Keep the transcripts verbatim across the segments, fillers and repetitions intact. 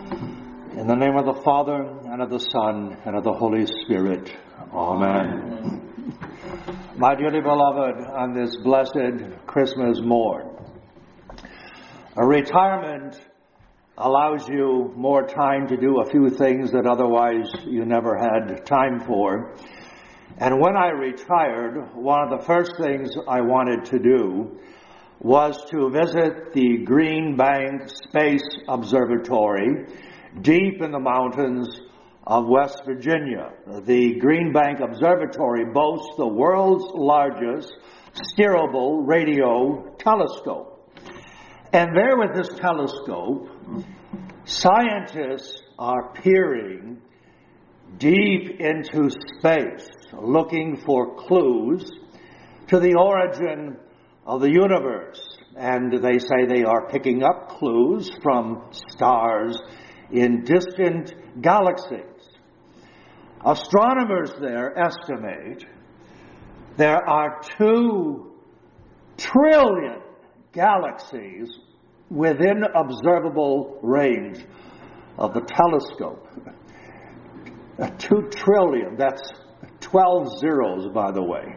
In the name of the Father, and of the Son, and of the Holy Spirit. Amen. My dearly beloved, on this blessed Christmas morn, a retirement allows you more time to do a few things that otherwise you never had time for. And when I retired, one of the first things I wanted to do was to visit the Green Bank Space Observatory deep in the mountains of West Virginia. The Green Bank Observatory boasts the world's largest steerable radio telescope. And there with this telescope, scientists are peering deep into space, looking for clues to the origin of the universe. And they say they are picking up clues from stars in distant galaxies. Astronomers there estimate there are two trillion galaxies within observable range of the telescope. Two trillion, that's twelve zeros, by the way.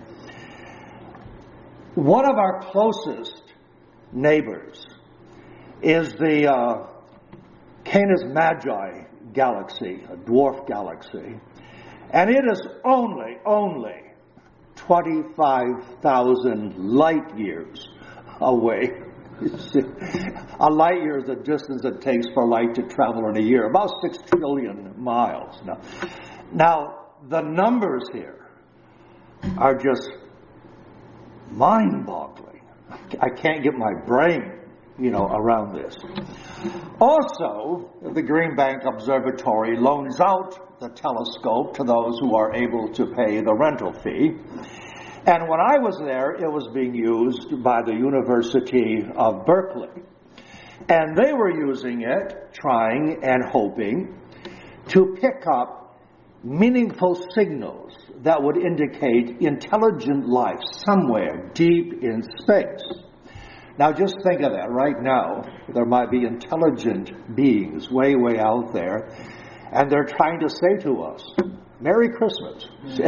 One of our closest neighbors is the uh, Canis Magi galaxy, a dwarf galaxy, and it is only, only twenty-five thousand light years away. A light year is the distance it takes for light to travel in a year, about six trillion miles. Now, now the numbers here are just mind-boggling. I can't get my brain, you know, around this. Also, the Green Bank Observatory loans out the telescope to those who are able to pay the rental fee. And when I was there, it was being used by the University of Berkeley. And they were using it, trying and hoping to pick up meaningful signals that would indicate intelligent life somewhere deep in space. Now just think of that. Right now, there might be intelligent beings way, way out there, and they're trying to say to us, Merry Christmas.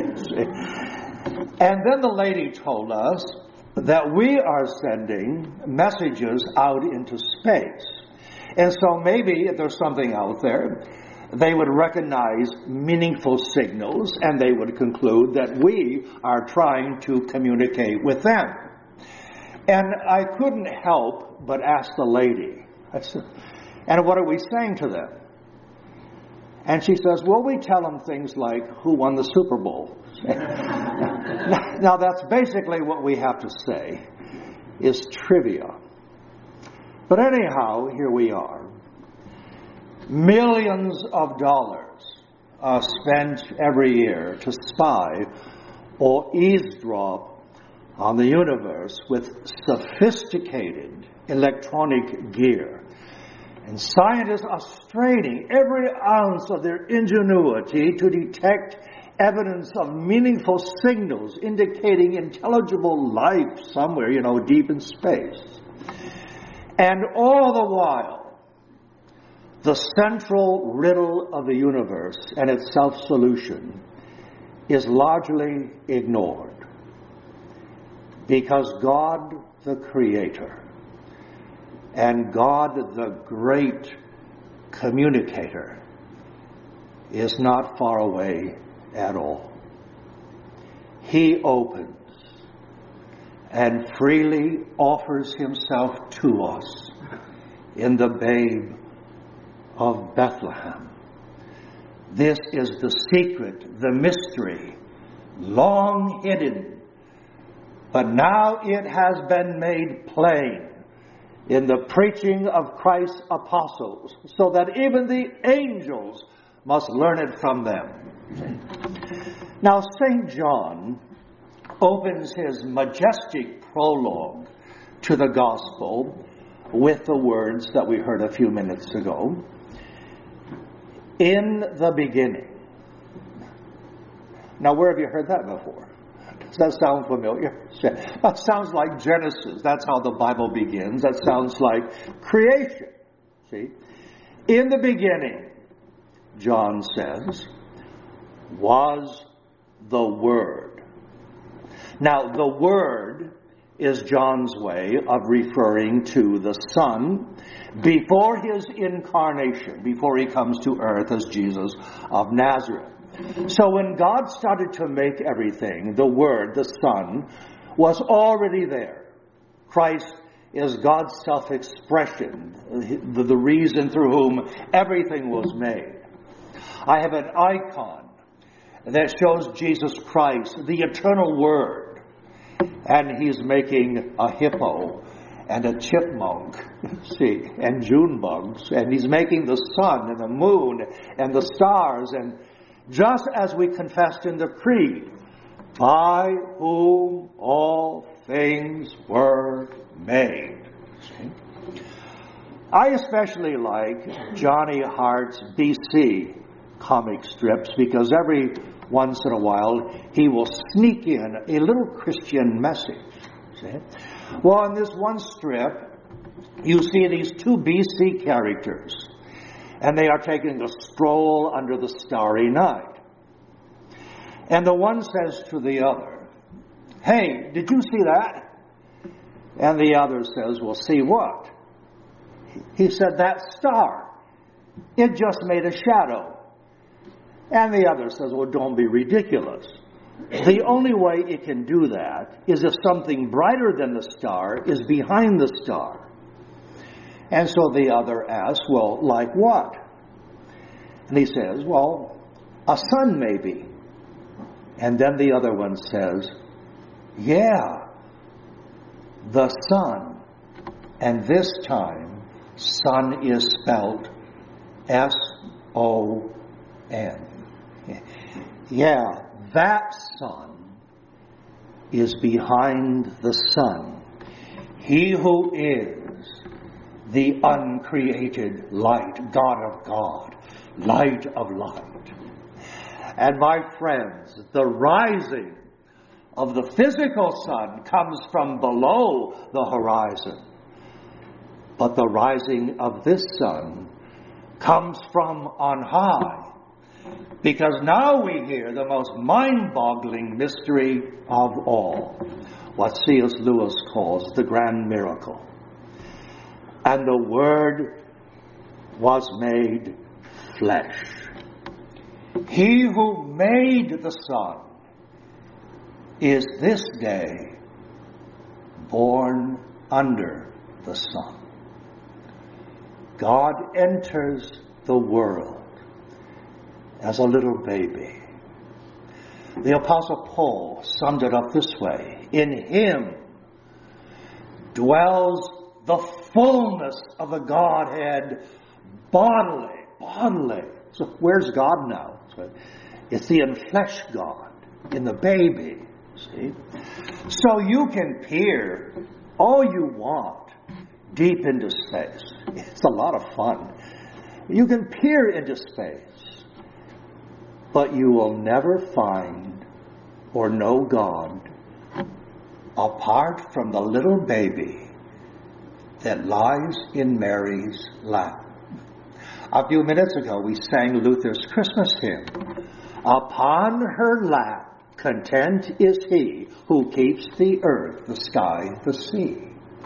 And then the lady told us that we are sending messages out into space. And so maybe if there's something out there, they would recognize meaningful signals, and they would conclude that we are trying to communicate with them. And I couldn't help but ask the lady, I said, and what are we saying to them? And she says, well, we tell them things like, who won the Super Bowl? Now, that's basically what we have to say, is trivia. But anyhow, here we are. Millions of dollars are spent every year to spy or eavesdrop on the universe with sophisticated electronic gear. And scientists are straining every ounce of their ingenuity to detect evidence of meaningful signals indicating intelligible life somewhere, you know, deep in space. And all the while, the central riddle of the universe and its self-solution is largely ignored. Because God, the Creator, and God, the great communicator, is not far away at all. He opens and freely offers himself to us in the babe of Bethlehem. This is the secret, the mystery, long hidden, but now it has been made plain in the preaching of Christ's apostles, so that even the angels must learn it from them. Now, Saint John opens his majestic prologue to the gospel with the words that we heard a few minutes ago. In the beginning. Now, where have you heard that before? Does that sound familiar? That sounds like Genesis. That's how the Bible begins. That sounds like creation. See? In the beginning, John says, was the Word. Now, the Word is John's way of referring to the Son before his incarnation, before he comes to earth as Jesus of Nazareth. So when God started to make everything, the Word, the Son, was already there. Christ is God's self-expression, the, the reason through whom everything was made. I have an icon that shows Jesus Christ, the eternal Word, and he's making a hippo and a chipmunk, see, and June bugs, and he's making the sun and the moon and the stars, and just as we confessed in the creed, by whom all things were made. See? I especially like Johnny Hart's B C comic strips because every once in a while he will sneak in a little Christian message. See? Well, in this one strip, you see these two B C characters, and they are taking a stroll under the starry night. And the one says to the other, "Hey, did you see that?" And the other says, "Well, see what?" He said, "That star. It just made a shadow." And the other says, "Well, don't be ridiculous. The only way it can do that is if something brighter than the star is behind the star." And so the other asks, "Well, like what?" And he says, "Well, a sun maybe." And then the other one says, "Yeah, the sun." And this time, sun is spelled S O N. Yeah, that sun is behind the sun. He who is the uncreated light, God of God, light of light. And my friends, the rising of the physical sun comes from below the horizon. But the rising of this sun comes from on high. Because now we hear the most mind-boggling mystery of all, what C S Lewis calls the grand miracle. And the Word was made flesh. He who made the sun is this day born under the sun. God enters the world as a little baby. The Apostle Paul summed it up this way: in him dwells the fullness of the Godhead bodily. Bodily. So where's God now? It's the enfleshed God in the baby. See? So you can peer all you want deep into space. It's a lot of fun. You can peer into space, but you will never find or know God apart from the little baby that lies in Mary's lap. A few minutes ago, we sang Luther's Christmas hymn. Upon her lap, content is he who keeps the earth, the sky, the sea.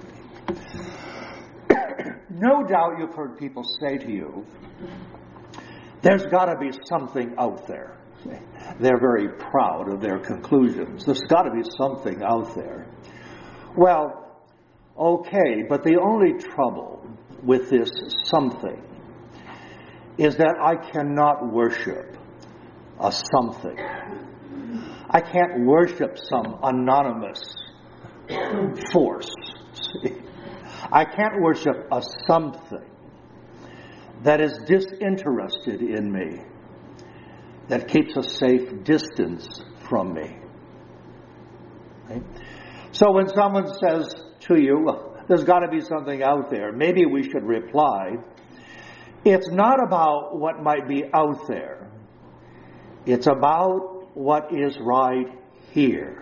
No doubt you've heard people say to you, there's got to be something out there. They're very proud of their conclusions. There's got to be something out there. Well, okay, but the only trouble with this something is that I cannot worship a something. I can't worship some anonymous force. I can't worship a something that is disinterested in me, that keeps a safe distance from me. Okay? So when someone says to you, well, there's got to be something out there, maybe we should reply, it's not about what might be out there. It's about what is right here.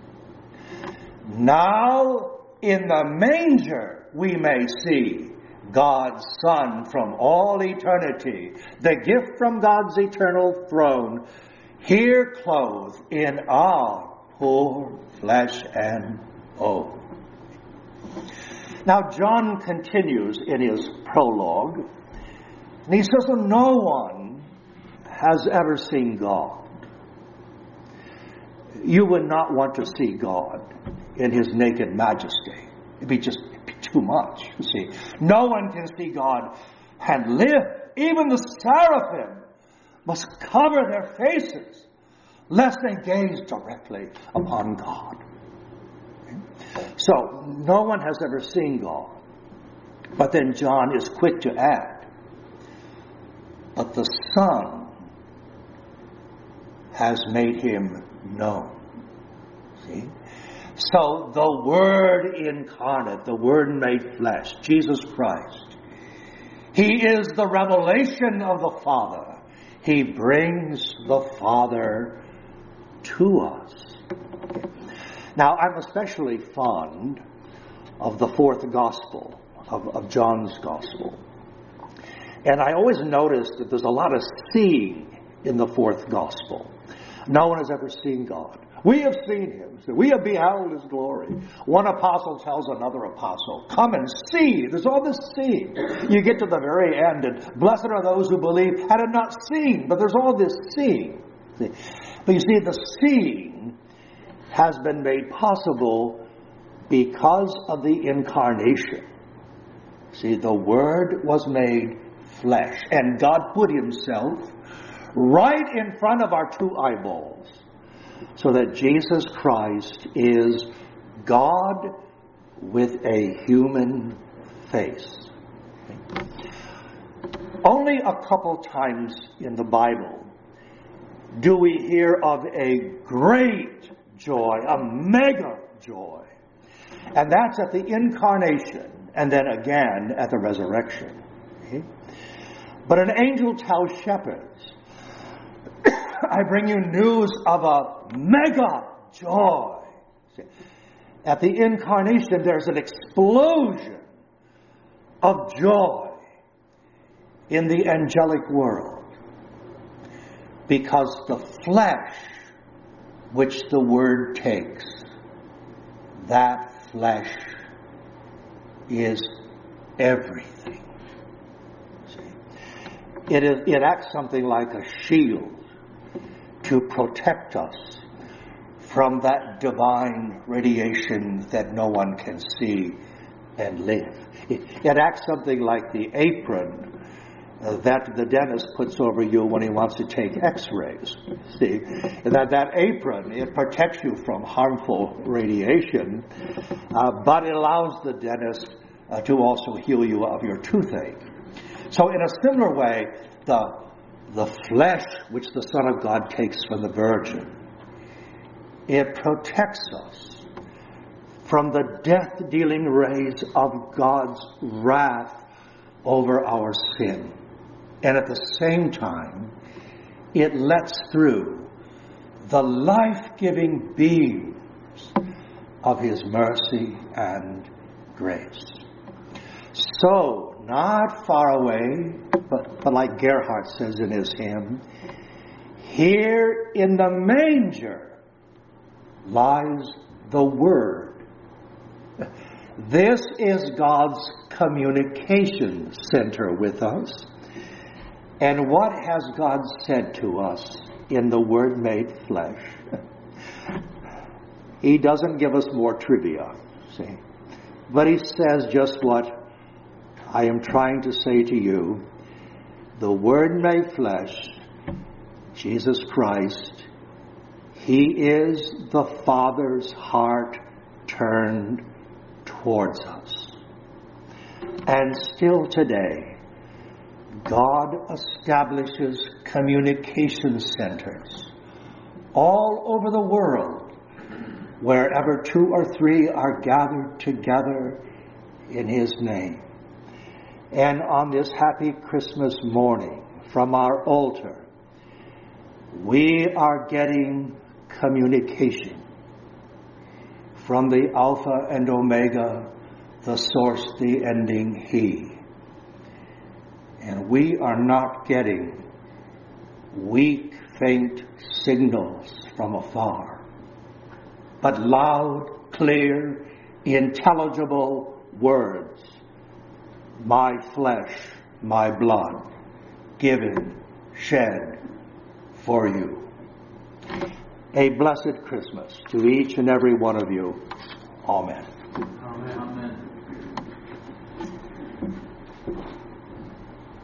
Now in the manger we may see God's Son from all eternity, the gift from God's eternal throne, here clothed in our poor flesh and bone. Now John continues in his prologue, and he says, no one has ever seen God. You would not want to see God in his naked majesty. It'd be just it'd be too much, you see. No one can see God and live. Even the seraphim must cover their faces lest they gaze directly upon God. So, no one has ever seen God. But then John is quick to add, but the Son has made him known. See? So, the Word incarnate, the Word made flesh, Jesus Christ, he is the revelation of the Father. He brings the Father to us. Now, I'm especially fond of the fourth gospel, of, of John's gospel. And I always notice that there's a lot of seeing in the fourth gospel. No one has ever seen God. We have seen him. We have beheld his glory. One apostle tells another apostle, come and see. There's all this seeing. You get to the very end, and blessed are those who believe and have not seen. But there's all this seeing. But you see, the seeing has been made possible because of the incarnation. See, the Word was made flesh, and God put himself right in front of our two eyeballs, so that Jesus Christ is God with a human face. Only a couple times in the Bible do we hear of a great joy, a mega joy. And that's at the incarnation, and then again at the resurrection. Okay? But an angel tells shepherds, I bring you news of a mega joy. See, at the incarnation, there's an explosion of joy in the angelic world, because the flesh which the Word takes, that flesh is everything. See? It, is, it acts something like a shield to protect us from that divine radiation that no one can see and live. It, it acts something like the apron Uh, that the dentist puts over you when he wants to take x-rays. See, that, that apron, it protects you from harmful radiation, uh, but it allows the dentist uh, to also heal you of your toothache. So in a similar way, the, the flesh which the Son of God takes from the Virgin, it protects us from the death-dealing rays of God's wrath over our sin. And at the same time, it lets through the life-giving beams of his mercy and grace. So, not far away, but, but like Gerhard says in his hymn, here in the manger lies the Word. This is God's communication center with us. And what has God said to us in the Word made flesh? He doesn't give us more trivia, see. But he says just what I am trying to say to you. The Word made flesh, Jesus Christ, he is the Father's heart turned towards us. And still today, God establishes communication centers all over the world, wherever two or three are gathered together in his name. And on this happy Christmas morning, from our altar, we are getting communication from the Alpha and Omega, the source, the ending, he. And we are not getting weak, faint signals from afar, but loud, clear, intelligible words. My flesh, my blood, given, shed for you. A blessed Christmas to each and every one of you. Amen.